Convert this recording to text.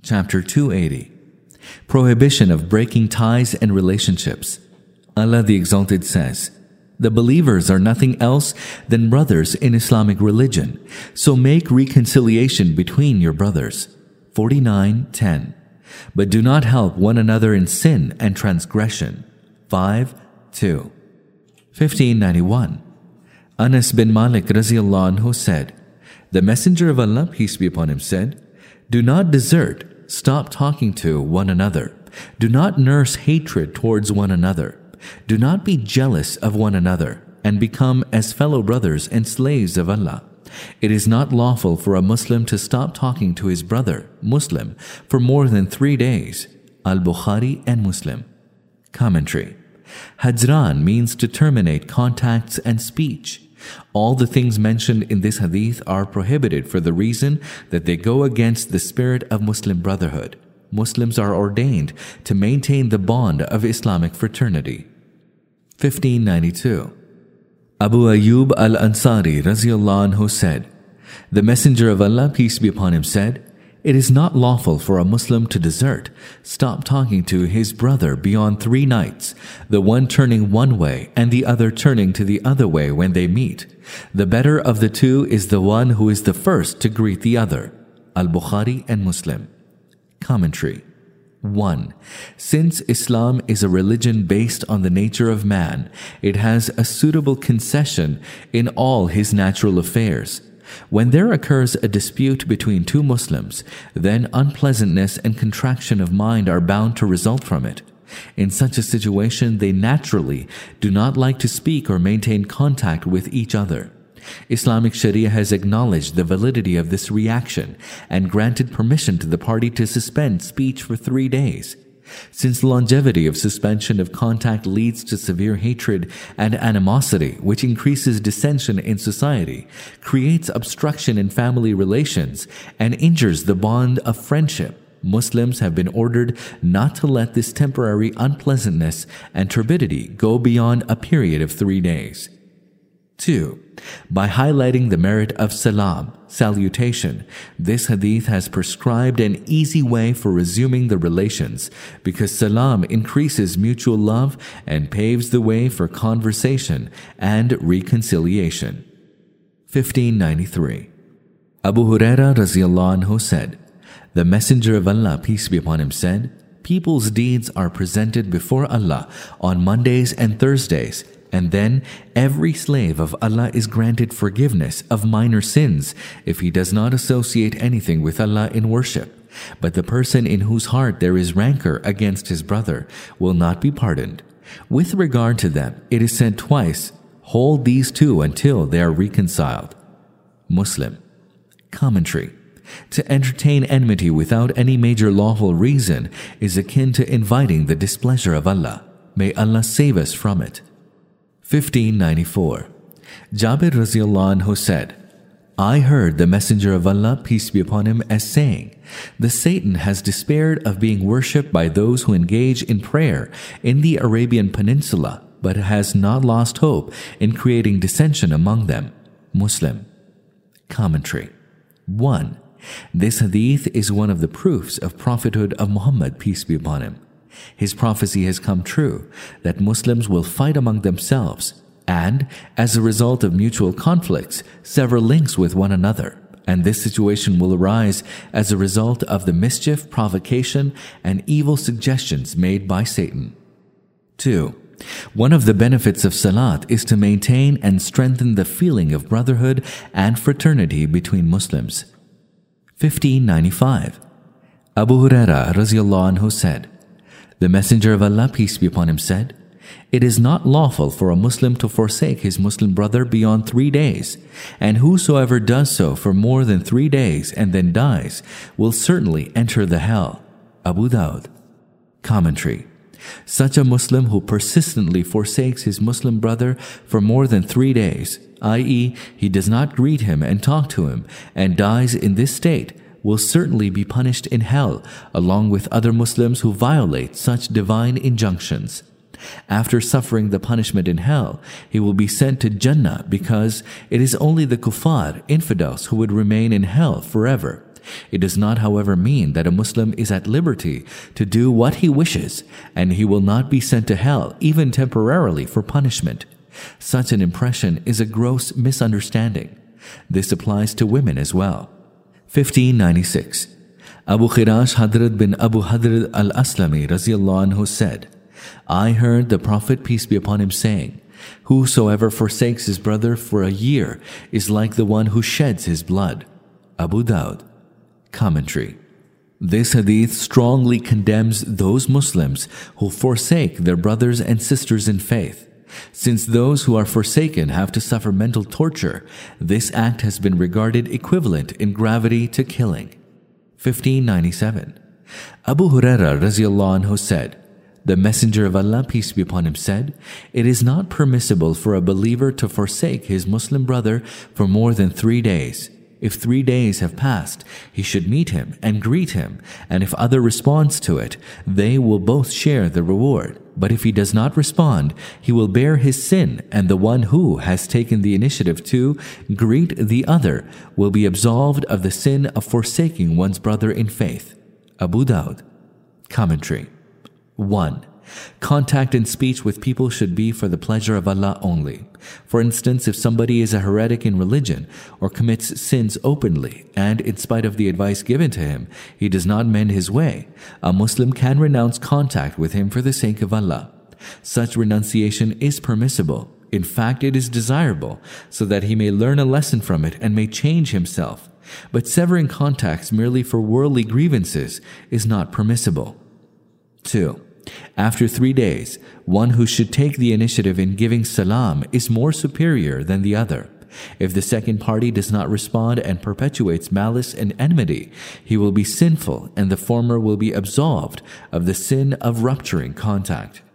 Chapter 280. Prohibition of breaking ties and relationships. Allah the Exalted says, "The believers are nothing else than brothers in Islamic religion, so make reconciliation between your brothers." 49:10. But do not help one another in sin and transgression. 5:2. 1591. Anas bin Malik radiallahu anhu said, "The Messenger of Allah, peace be upon him, said, do not desert, stop talking to one another. Do not nurse hatred towards one another. Do not be jealous of one another, and become as fellow brothers and slaves of Allah. It is not lawful for a Muslim to stop talking to his brother, Muslim, for more than 3 days." Al-Bukhari and Muslim. Commentary. Hajran means to terminate contacts and speech. All the things mentioned in this hadith are prohibited for the reason that they go against the spirit of Muslim brotherhood. Muslims are ordained to maintain the bond of Islamic fraternity. 1592. Abu Ayyub al-Ansari radiallahu anhu said, "The Messenger of Allah, peace be upon him, said, it is not lawful for a Muslim to desert, stop talking to his brother beyond 3 nights, the one turning one way and the other turning to the other way when they meet. The better of the two is the one who is the first to greet the other." Al-Bukhari and Muslim. Commentary. 1. Since Islam is a religion based on the nature of man, it has a suitable concession in all his natural affairs. When there occurs a dispute between 2 Muslims, then unpleasantness and contraction of mind are bound to result from it. In such a situation, they naturally do not like to speak or maintain contact with each other. Islamic Sharia has acknowledged the validity of this reaction and granted permission to the party to suspend speech for 3 days. Since the longevity of suspension of contact leads to severe hatred and animosity, which increases dissension in society, creates obstruction in family relations, and injures the bond of friendship, Muslims have been ordered not to let this temporary unpleasantness and turbidity go beyond a period of 3 days. 2. By highlighting the merit of salam, salutation, this hadith has prescribed an easy way for resuming the relations because salam increases mutual love and paves the way for conversation and reconciliation. 1593. Abu Huraira radiallahu anhu said, "The Messenger of Allah, peace be upon him, said, people's deeds are presented before Allah on Mondays and Thursdays, and then every slave of Allah is granted forgiveness of minor sins if he does not associate anything with Allah in worship. But the person in whose heart there is rancor against his brother will not be pardoned. With regard to them, it is said twice, hold these 2 until they are reconciled." Muslim. Commentary. To entertain enmity without any major lawful reason is akin to inviting the displeasure of Allah. May Allah save us from it. 1594. Jabir radiallahu anhu said, "I heard the Messenger of Allah, peace be upon him, as saying, the Satan has despaired of being worshipped by those who engage in prayer in the Arabian Peninsula, but has not lost hope in creating dissension among them." Muslim. Commentary. 1. This hadith is one of the proofs of prophethood of Muhammad, peace be upon him. His prophecy has come true that Muslims will fight among themselves and, as a result of mutual conflicts, sever links with one another. And this situation will arise as a result of the mischief, provocation, and evil suggestions made by Satan. 2. One of the benefits of Salat is to maintain and strengthen the feeling of brotherhood and fraternity between Muslims. 1595. Abu Huraira radiallahu anhu said, "The Messenger of Allah, peace be upon him, said, it is not lawful for a Muslim to forsake his Muslim brother beyond 3 days, and whosoever does so for more than 3 days and then dies will certainly enter the hell." Abu Dawud. Commentary. Such a Muslim who persistently forsakes his Muslim brother for more than 3 days, i.e., he does not greet him and talk to him, and dies in this state, will certainly be punished in hell, along with other Muslims who violate such divine injunctions. After suffering the punishment in hell, he will be sent to Jannah because it is only the kuffar, infidels, who would remain in hell forever, It does not, however, mean that a Muslim is at liberty to do what he wishes, and he will not be sent to hell, even temporarily, for punishment. Such an impression is a gross misunderstanding. This applies to women as well. 1596. Abu Khirash Hadrat bin Abu Hadrat al-Aslami radiyallahu anhu said, I heard the Prophet, peace be upon him, saying, Whosoever forsakes his brother for a year is like the one who sheds his blood. Abu Dawud. Commentary. This hadith strongly condemns those Muslims who forsake their brothers and sisters in faith. Since those who are forsaken have to suffer mental torture, this act has been regarded equivalent in gravity to killing. 1597. Abu Hurairah radiyallahu anhu said, The Messenger of Allah, peace be upon him, said, It is not permissible for a believer to forsake his Muslim brother for more than 3 days. If 3 days have passed, he should meet him and greet him, and if other responds to it, they will both share the reward. But if he does not respond, he will bear his sin, and the one who has taken the initiative to greet the other will be absolved of the sin of forsaking one's brother in faith. Abu Dawud. Commentary. 1. Contact and speech with people should be for the pleasure of Allah only. For instance, if somebody is a heretic in religion or commits sins openly, and in spite of the advice given to him, he does not mend his way, a Muslim can renounce contact with him for the sake of Allah. Such renunciation is permissible. In fact, it is desirable, so that he may learn a lesson from it and may change himself. But severing contacts merely for worldly grievances is not permissible. 2. After 3 days, one who should take the initiative in giving salam is more superior than the other. If the second party does not respond and perpetuates malice and enmity, he will be sinful, and the former will be absolved of the sin of rupturing contact.